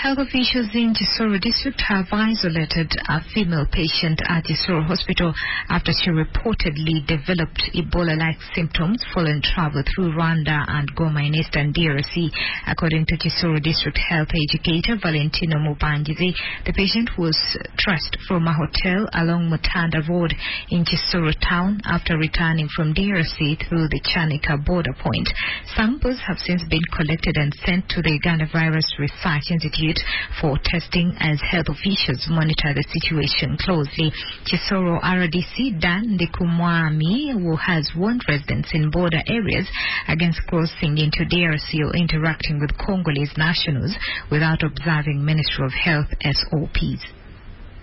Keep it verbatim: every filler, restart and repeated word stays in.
Health officials in Gisoro district have isolated a female patient at Gisoro hospital after she reportedly developed Ebola-like symptoms following travel through Rwanda and Goma in eastern D R C. According to Gisoro district health educator Valentino Mubangizi, the patient was traced from a hotel along Mutanda Road in Gisoro town after returning from D R C through the Chanika border point. Samples have since been collected and sent to the Uganda Virus Research Institute for testing as health officials monitor the situation closely. Gisoro R D C Dan Ndikumwami, who has warned residents in border areas against crossing into D R C or interacting with Congolese nationals without observing Ministry of Health S O Ps.